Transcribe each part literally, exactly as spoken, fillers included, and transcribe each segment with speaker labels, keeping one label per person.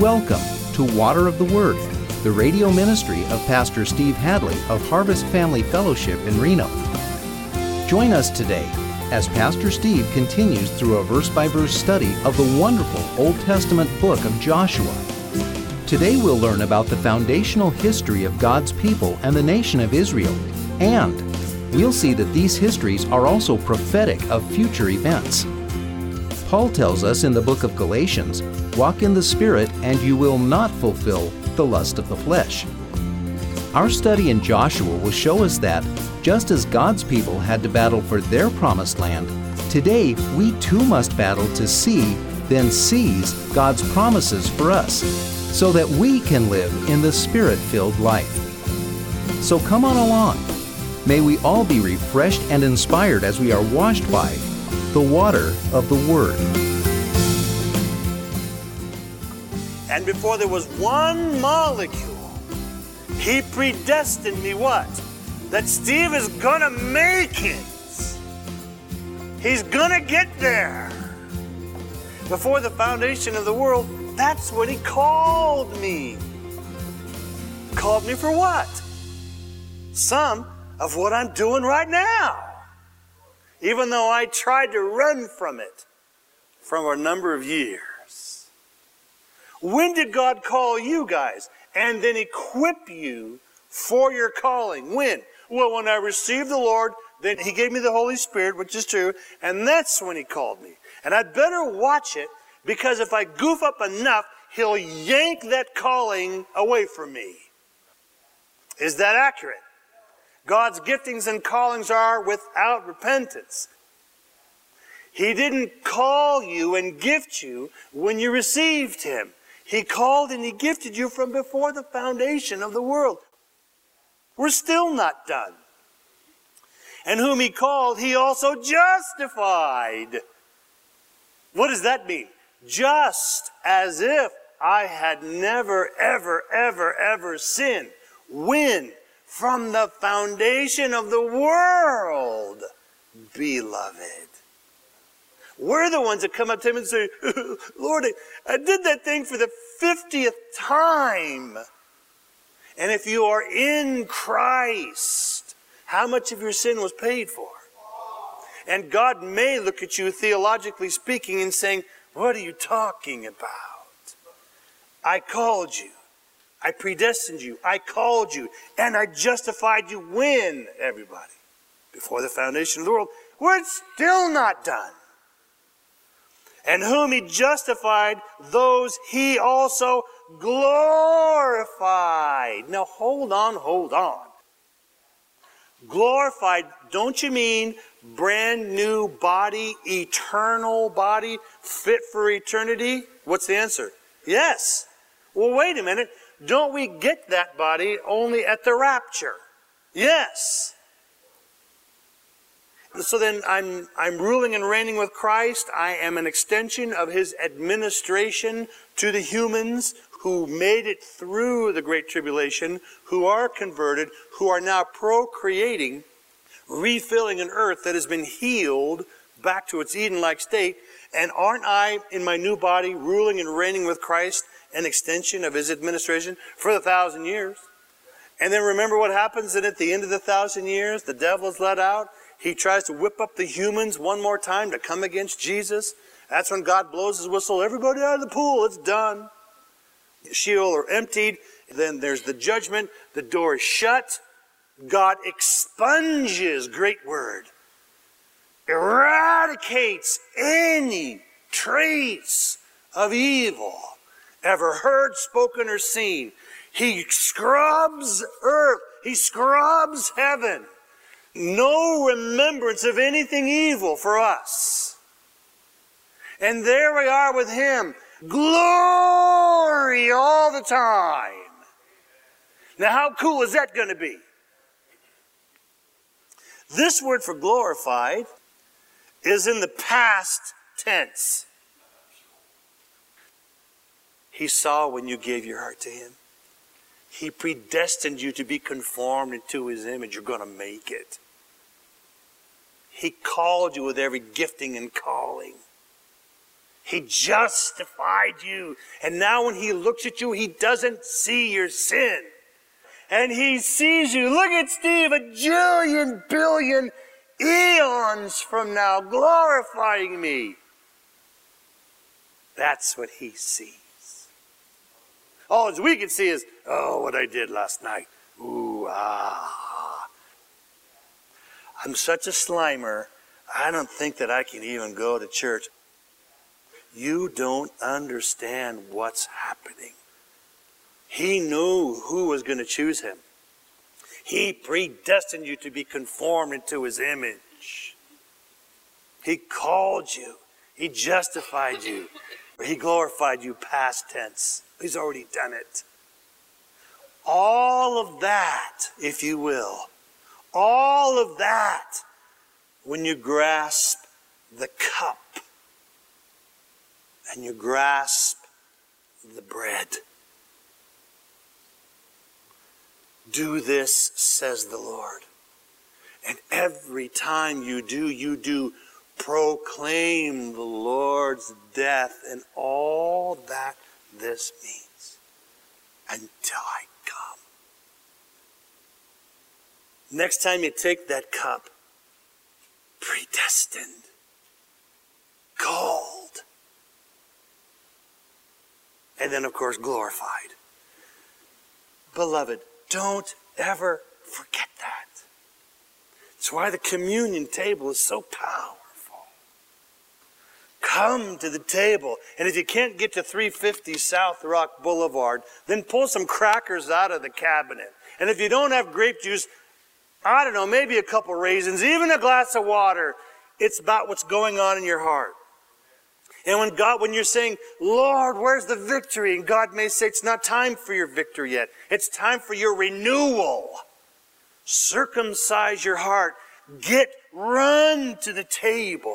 Speaker 1: Welcome to Water of the Word, the radio ministry of Pastor Steve Hadley of Harvest Family Fellowship in Reno. Join us today as Pastor Steve continues through a verse-by-verse study of the wonderful Old Testament book of Joshua. Today we'll learn about the foundational history of God's people and the nation of Israel, and we'll see that these histories are also prophetic of future events. Paul tells us in the book of Galatians, "Walk in the Spirit, and you will not fulfill the lust of the flesh." Our study in Joshua will show us that, just as God's people had to battle for their promised land, today we too must battle to see, then seize God's promises for us, so that we can live in the Spirit-filled life. So come on along. May we all be refreshed and inspired as we are washed by the water of the Word.
Speaker 2: And before there was one molecule, He predestined me what? That Steve is gonna make it. He's gonna get there. Before the foundation of the world, that's what He called me. Called me for what? Some of what I'm doing right now. Even though I tried to run from it for a number of years. When did God call you guys and then equip you for your calling? When? Well, when I received the Lord, then He gave me the Holy Spirit, which is true, and that's when He called me. And I'd better watch it, because if I goof up enough, He'll yank that calling away from me. Is that accurate? God's giftings and callings are without repentance. He didn't call you and gift you when you received Him. He called and He gifted you from before the foundation of the world. We're still not done. And whom He called, He also justified. What does that mean? Just as if I had never, ever, ever, ever sinned. When? From the foundation of the world, beloved. We're the ones that come up to Him and say, Lord, I did that thing for the fiftieth time. And if you are in Christ, how much of your sin was paid for? And God may look at you, theologically speaking, and saying, what are you talking about? I called you. I predestined you. I called you. And I justified you when, everybody? Before the foundation of the world. We're still not done. And whom He justified, those He also glorified. Now hold on, hold on. Glorified, don't you mean brand new body, eternal body, fit for eternity? What's the answer? Yes. Well, wait a minute. Don't we get that body only at the rapture? Yes. So then I'm, I'm ruling and reigning with Christ. I am an extension of His administration to the humans who made it through the Great Tribulation, who are converted, who are now procreating, refilling an earth that has been healed back to its Eden-like state. And aren't I, in my new body, ruling and reigning with Christ, an extension of His administration for the thousand years? And then remember what happens then at the end of the thousand years? The devil is let out. He tries to whip up the humans one more time to come against Jesus. That's when God blows His whistle. Everybody out of the pool. It's done. Sheol are emptied. Then there's the judgment. The door is shut. God expunges, great word, eradicates any trace of evil ever heard, spoken, or seen. He scrubs earth. He scrubs heaven. No remembrance of anything evil for us. And there we are with Him. Glory all the time. Now how cool is that going to be? This word for glorified is in the past tense. He saw when you gave your heart to Him. He predestined you to be conformed into His image. You're going to make it. He called you with every gifting and calling. He justified you. And now when he looks at you, he doesn't see your sin. And he sees you. Look at Steve, a jillion, billion eons from now, glorifying me. That's what he sees. All as we can see is, oh, what I did last night. Ooh, ah. I'm such a slimer, I don't think that I can even go to church. You don't understand what's happening. He knew who was going to choose him. He predestined you to be conformed into his image. He called you. He justified you. He glorified you past tense. He's already done it. All of that, if you will, all of that, when you grasp the cup and you grasp the bread. Do this, says the Lord. And every time you do, you do proclaim the Lord's death and all that this means until I come. Next time you take that cup, predestined, called, and then of course glorified. Beloved, don't ever forget that. That's why the communion table is so powerful. Come to the table. And if you can't get to three fifty South Rock Boulevard, then pull some crackers out of the cabinet. And if you don't have grape juice, I don't know, maybe a couple raisins, even a glass of water. It's about what's going on in your heart. And when God, when you're saying, Lord, where's the victory? And God may say, it's not time for your victory yet. It's time for your renewal. Circumcise your heart. Get, run to the table.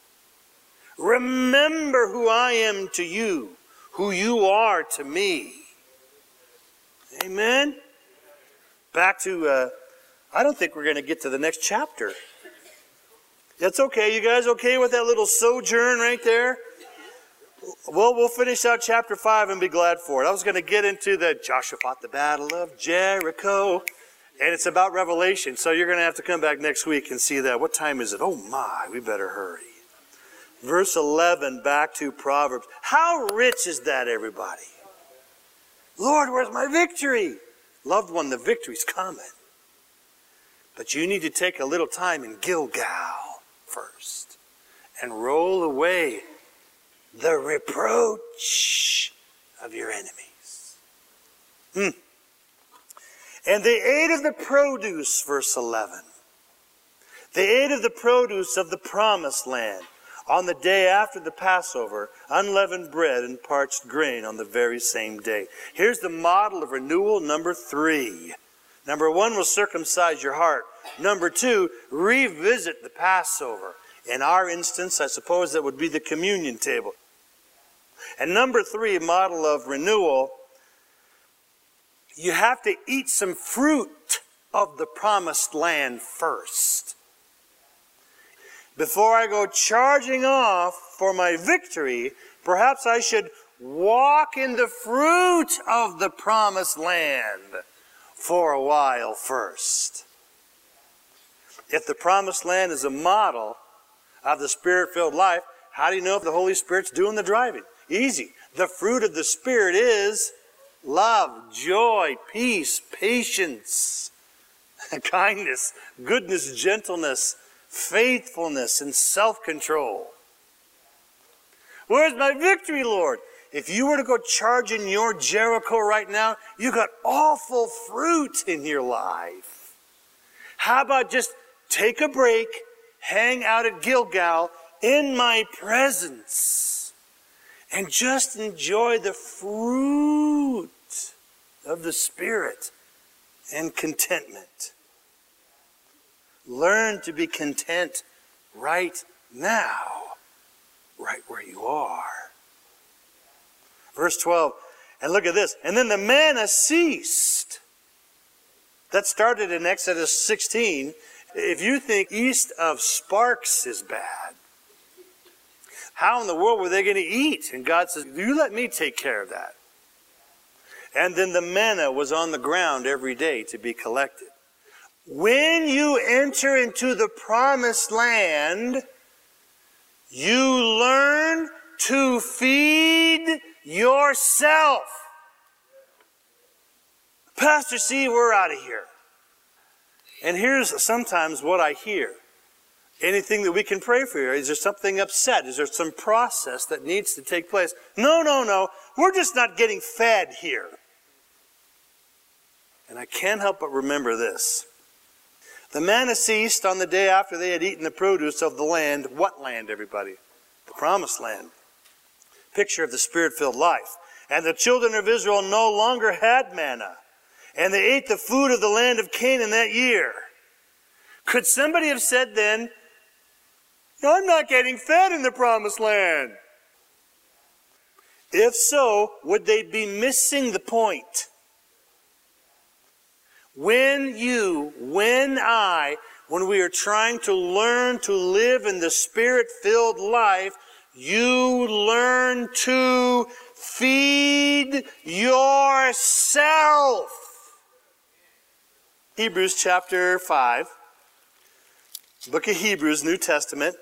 Speaker 2: Remember who I am to you, who you are to me. Amen? Back to, uh, I don't think we're going to get to the next chapter. That's okay. You guys okay with that little sojourn right there? Well, we'll finish out chapter five and be glad for it. I was going to get into the Joshua fought the battle of Jericho. And it's about Revelation. So you're going to have to come back next week and see that. What time is it? Oh my, we better hurry. Verse eleven, back to Proverbs. How rich is that, everybody? Lord, where's my victory? Loved one, the victory's coming. But you need to take a little time in Gilgal first and roll away the reproach of your enemies. Hmm. And they ate of the produce, verse eleven. They ate of the produce of the promised land on the day after the Passover, unleavened bread and parched grain on the very same day. Here's the model of renewal number three. Number one was circumcise your heart. Number two, revisit the Passover. In our instance, I suppose that would be the communion table. And number three, model of renewal, you have to eat some fruit of the promised land first. Before I go charging off for my victory, perhaps I should walk in the fruit of the promised land for a while first. If the promised land is a model of the Spirit-filled life, how do you know if the Holy Spirit's doing the driving? Easy. The fruit of the Spirit is love, joy, peace, patience, kindness, goodness, gentleness, faithfulness, and self-control. Where's my victory, Lord? If you were to go charging your Jericho right now, you got awful fruit in your life. How about just take a break, hang out at Gilgal in my presence, and just enjoy the fruit of the Spirit and contentment. Learn to be content right now, right where you are. Verse twelve, and look at this. And then the manna ceased. That started in Exodus sixteen. If you think east of Sparks is bad, How in the world were they going to eat? And God says, you let me take care of that. And then the manna was on the ground every day to be collected. When you enter into the promised land, you learn to feed yourself. Pastor C, we're out of here. And here's sometimes what I hear. Anything that we can pray for here? Is there something upset? Is there some process that needs to take place? No, no, no. We're just not getting fed here. And I can't help but remember this. The manna ceased on the day after they had eaten the produce of the land. What land, everybody? The promised land. Picture of the Spirit-filled life. And the children of Israel no longer had manna. And they ate the food of the land of Canaan that year. Could somebody have said then, I'm not getting fed in the promised land? If so, would they be missing the point? When you, when I, when we are trying to learn to live in the Spirit-filled life, you learn to feed yourself. Hebrews chapter five, book of Hebrews, New Testament.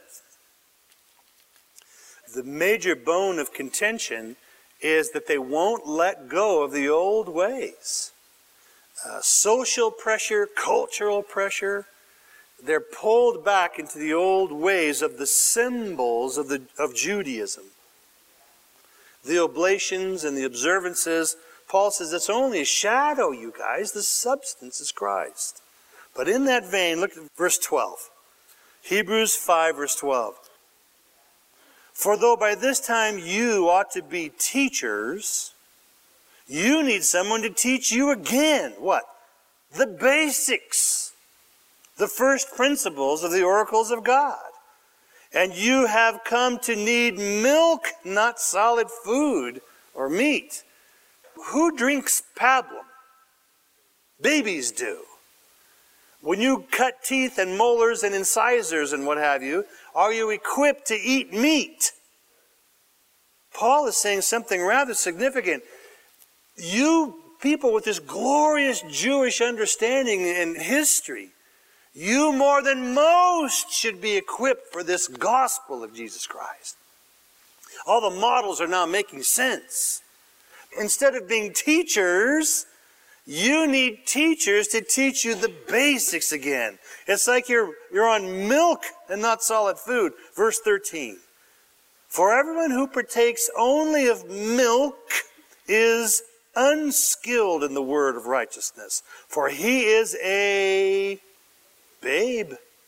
Speaker 2: The major bone of contention is that they won't let go of the old ways. Uh, social pressure, cultural pressure, they're pulled back into the old ways of the symbols of, the, of Judaism. The oblations and the observances, Paul says it's only a shadow, you guys. The substance is Christ. But in that vein, look at verse twelve. Hebrews five, verse twelve. For though by this time you ought to be teachers, you need someone to teach you again. What? The basics. The first principles of the oracles of God. And you have come to need milk, not solid food or meat. Who drinks pablum? Babies do. When you cut teeth and molars and incisors and what have you, are you equipped to eat meat? Paul is saying something rather significant. You people with this glorious Jewish understanding and history, you more than most should be equipped for this gospel of Jesus Christ. All the models are now making sense. Instead of being teachers, you need teachers to teach you the basics again. It's like you're, you're on milk and not solid food. Verse thirteen. For everyone who partakes only of milk is unskilled in the word of righteousness, for he is a babe.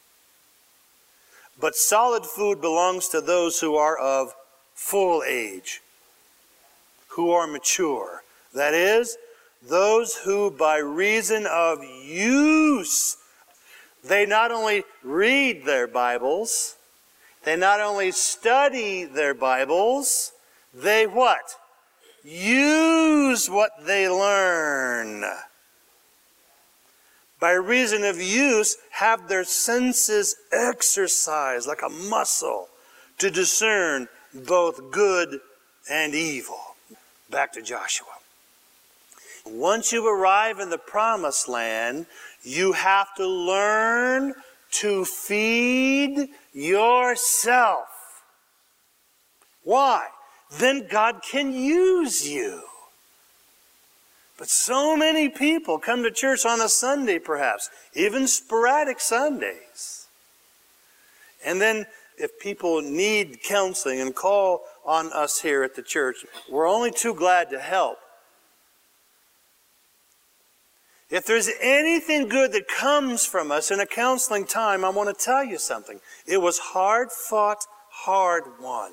Speaker 2: But solid food belongs to those who are of full age, who are mature. That is, those who by reason of use, they not only read their Bibles, they not only study their Bibles, they what? Use what they learn. By reason of use, have their senses exercised like a muscle to discern both good and evil. Back to Joshua. Once you arrive in the promised land, you have to learn to feed yourself. Why? Then God can use you. But so many people come to church on a Sunday perhaps, even sporadic Sundays. And then if people need counseling and call on us here at the church, we're only too glad to help. If there's anything good that comes from us in a counseling time, I want to tell you something. It was hard fought, hard won.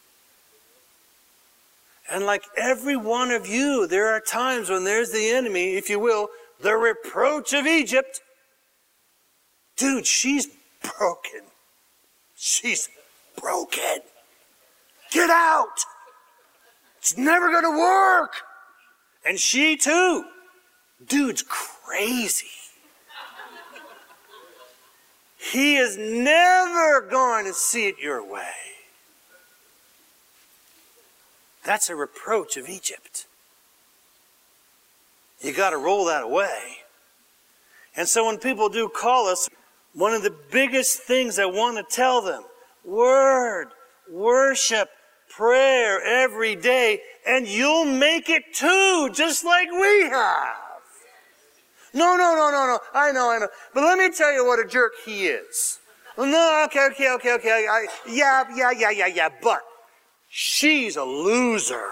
Speaker 2: And like every one of you, there are times when there's the enemy, if you will, the reproach of Egypt. Dude, she's broken. She's broken. Get out. It's never going to work. And she too. Dude's crazy. He is never going to see it your way. That's a reproach of Egypt. You got to roll that away. And so when people do call us, one of the biggest things I want to tell them, word, worship, prayer every day, and you'll make it too, just like we have. No, no, no, no, no. I know, I know. But let me tell you what a jerk he is. No, okay, okay, okay, okay. I, I, yeah, yeah, yeah, yeah, yeah. But she's a loser.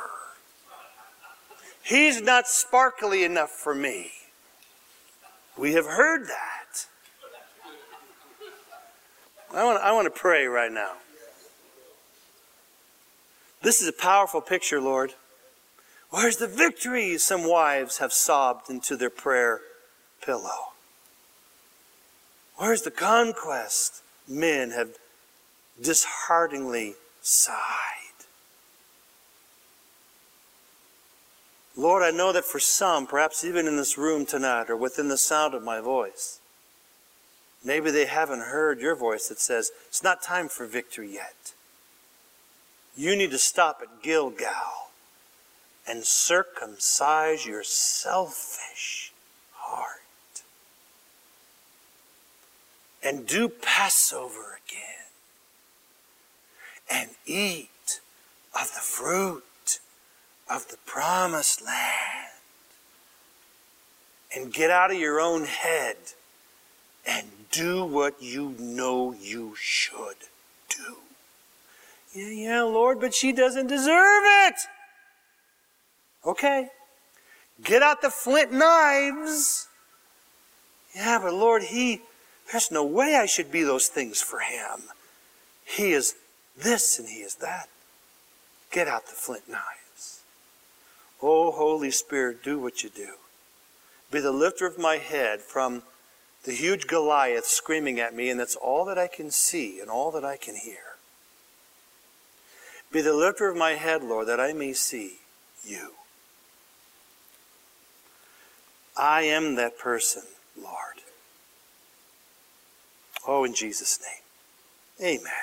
Speaker 2: He's not sparkly enough for me. We have heard that. I want, I want to pray right now. This is a powerful picture, Lord. Where's the victory? Some wives have sobbed into their prayer pillow. Where's the conquest? Men have dishearteningly sighed. Lord, I know that for some, perhaps even in this room tonight or within the sound of my voice, maybe they haven't heard your voice that says, it's not time for victory yet. You need to stop at Gilgal and circumcise your selfish heart. And do Passover again. And eat of the fruit of the promised land. And get out of your own head and do what you know you should do. Yeah, yeah, Lord, but she doesn't deserve it. Okay. Get out the flint knives. Yeah, but Lord, he, there's no way I should be those things for him. He is this and he is that. Get out the flint knives. Oh, Holy Spirit, do what you do. Be the lifter of my head from the huge Goliath screaming at me, and that's all that I can see and all that I can hear. Be the lifter of my head, Lord, that I may see you. I am that person, Lord. Oh, in Jesus' name. Amen.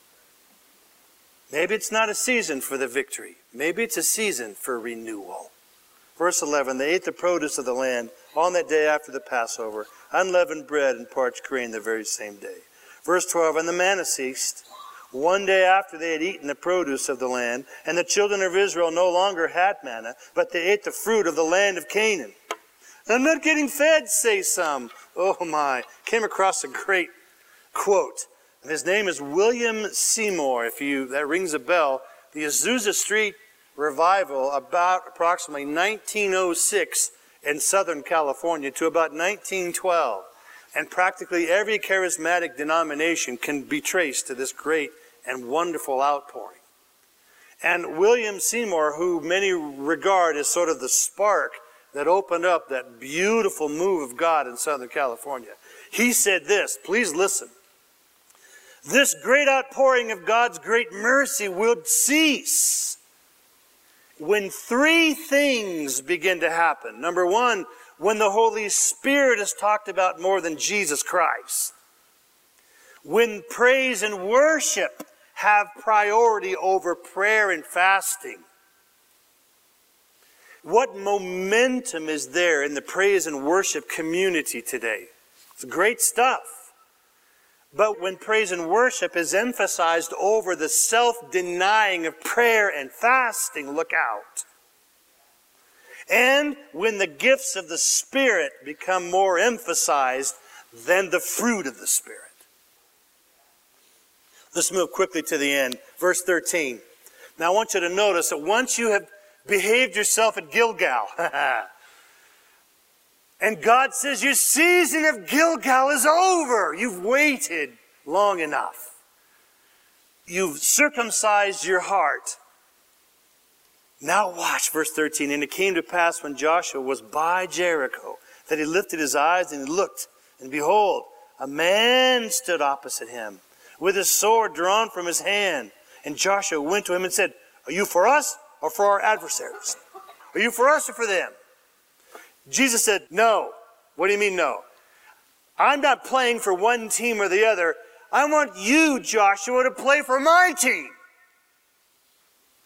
Speaker 2: Maybe it's not a season for the victory. Maybe it's a season for renewal. Verse eleven, they ate the produce of the land on that day after the Passover, unleavened bread and parched grain the very same day. Verse twelve, and the manna ceased. One day after they had eaten the produce of the land, and the children of Israel no longer had manna, but they ate the fruit of the land of Canaan. I'm not getting fed, say some. Oh my, came across a great quote. And his name is William Seymour, if you that rings a bell. The Azusa Street revival about approximately nineteen oh six in Southern California to about nineteen twelve. And practically every charismatic denomination can be traced to this great and wonderful outpouring. And William Seymour, who many regard as sort of the spark that opened up that beautiful move of God in Southern California, he said this, please listen. This great outpouring of God's great mercy will cease when three things begin to happen. Number one, when the Holy Spirit is talked about more than Jesus Christ. When praise and worship have priority over prayer and fasting. What momentum is there in the praise and worship community today? It's great stuff. But when praise and worship is emphasized over the self-denying of prayer and fasting, look out. And when the gifts of the Spirit become more emphasized than the fruit of the Spirit. Let's move quickly to the end. Verse thirteen. Now I want you to notice that once you have behaved yourself at Gilgal, and God says your season of Gilgal is over. You've waited long enough. You've circumcised your heart. Now watch verse thirteen. And it came to pass when Joshua was by Jericho that he lifted his eyes and he looked, and behold, a man stood opposite him with his sword drawn from his hand. And Joshua went to him and said, are you for us or for our adversaries? Are you for us or for them? Jesus said, no. What do you mean no? I'm not playing for one team or the other. I want you, Joshua, to play for my team.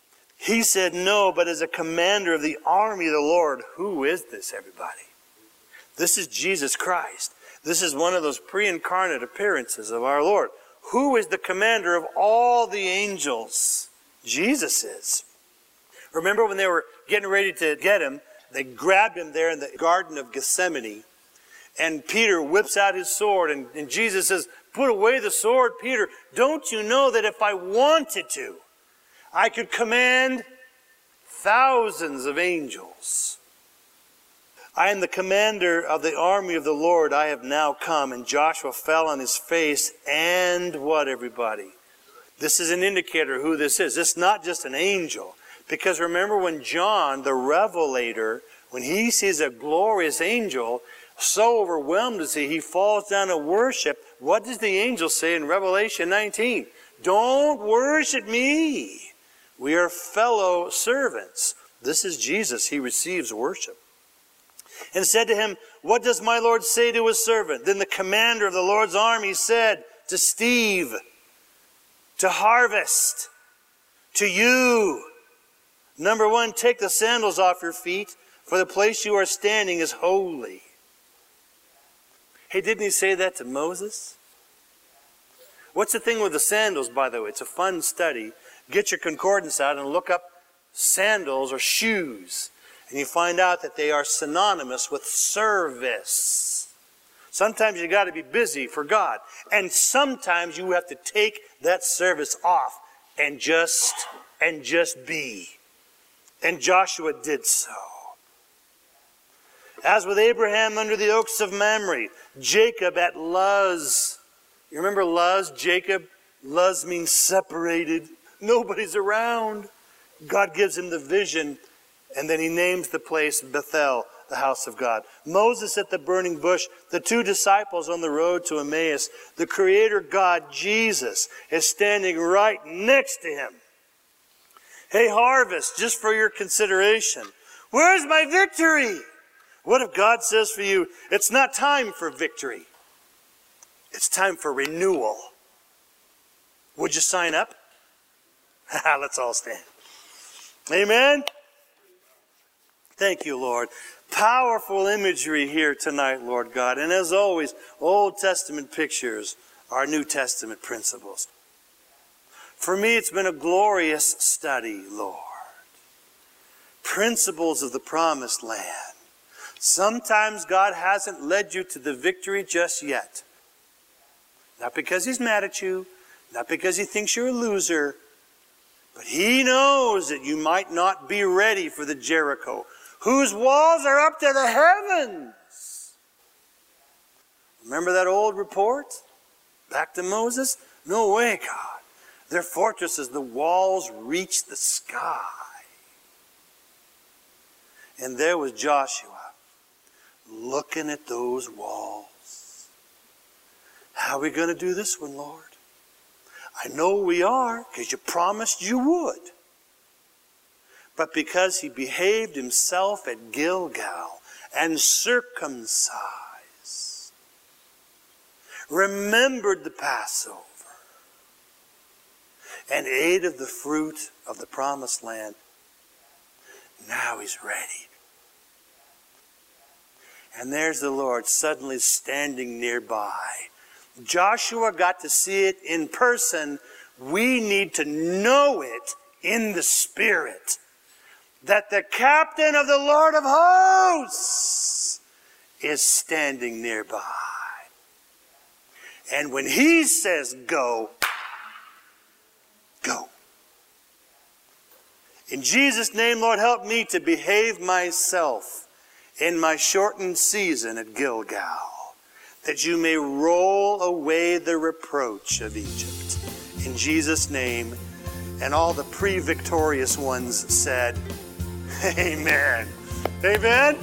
Speaker 2: He said, no, but as a commander of the army of the Lord. Who is this, everybody? This is Jesus Christ. This is one of those pre-incarnate appearances of our Lord. Who is the commander of all the angels? Jesus is. Remember when they were getting ready to get him, they grabbed him there in the Garden of Gethsemane, and Peter whips out his sword, and, and Jesus says, put away the sword, Peter. Don't you know that if I wanted to, I could command thousands of angels? I am the commander of the army of the Lord. I have now come. And Joshua fell on his face. And what, everybody? This is an indicator who this is. This is not just an angel. Because remember when John, the revelator, when he sees a glorious angel, so overwhelmed is he, he falls down to worship. What does the angel say in Revelation nineteen? Don't worship me. We are fellow servants. This is Jesus. He receives worship. And said to him, what does my Lord say to his servant? Then the commander of the Lord's army said to Steve, to Harvest, to you, number one, take the sandals off your feet, for the place you are standing is holy. Hey, didn't he say that to Moses? What's the thing with the sandals, by the way? It's a fun study. Get your concordance out and look up sandals or shoes. And you find out that they are synonymous with service. Sometimes you got to be busy for God. And sometimes you have to take that service off and just, and just be. And Joshua did so. As with Abraham under the oaks of Mamre, Jacob at Luz. You remember Luz, Jacob? Luz means separated. Nobody's around. God gives him the vision, and then he names the place Bethel, the house of God. Moses at the burning bush, the two disciples on the road to Emmaus, the Creator God, Jesus, is standing right next to him. Hey, Harvest, just for your consideration, where's my victory? What if God says for you, it's not time for victory. It's time for renewal. Would you sign up? Let's all stand. Amen. Thank you, Lord. Powerful imagery here tonight, Lord God. And as always, Old Testament pictures are New Testament principles. For me, it's been a glorious study, Lord. Principles of the promised land. Sometimes God hasn't led you to the victory just yet. Not because He's mad at you, not because He thinks you're a loser, but He knows that you might not be ready for the Jericho, whose walls are up to the heavens. Remember that old report? Back to Moses? No way, God. Their fortresses, the walls reach the sky. And there was Joshua, looking at those walls. How are we going to do this one, Lord? I know we are, because you promised you would. But because he behaved himself at Gilgal and circumcised, remembered the Passover, and ate of the fruit of the promised land, now he's ready. And there's the Lord suddenly standing nearby. Joshua got to see it in person. We need to know it in the Spirit. That the captain of the Lord of hosts is standing nearby. And when he says go, go. In Jesus' name, Lord, help me to behave myself in my shortened season at Gilgal, that you may roll away the reproach of Egypt. In Jesus' name, and all the pre-victorious ones said, Amen. Amen.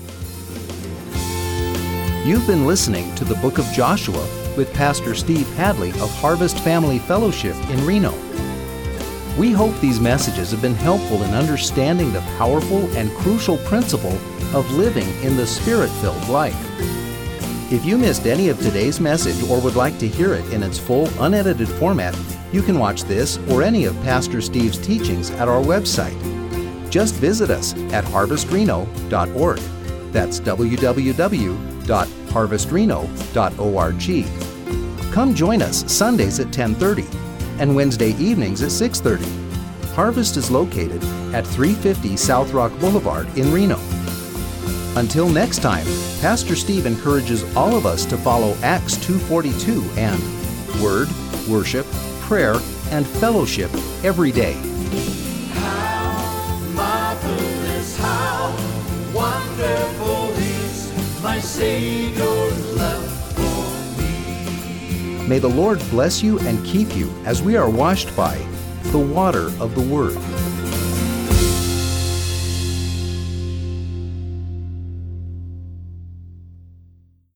Speaker 1: You've been listening to the Book of Joshua with Pastor Steve Hadley of Harvest Family Fellowship in Reno. We hope these messages have been helpful in understanding the powerful and crucial principle of living in the Spirit-filled life. If you missed any of today's message or would like to hear it in its full, unedited format, You can watch this or any of Pastor Steve's teachings at our website. Just visit us at harvest reno dot org. That's w w w dot harvest reno dot org. Come join us Sundays at ten thirty and Wednesday evenings at six thirty. Harvest is located at three fifty South Rock Boulevard in Reno. Until next time, Pastor Steve encourages all of us to follow Acts two forty-two and Word, Worship, Prayer, and Fellowship every day.
Speaker 3: How marvelous, how wonderful is my Savior's love for me.
Speaker 1: May the Lord bless you and keep you as we are washed by the water of the Word.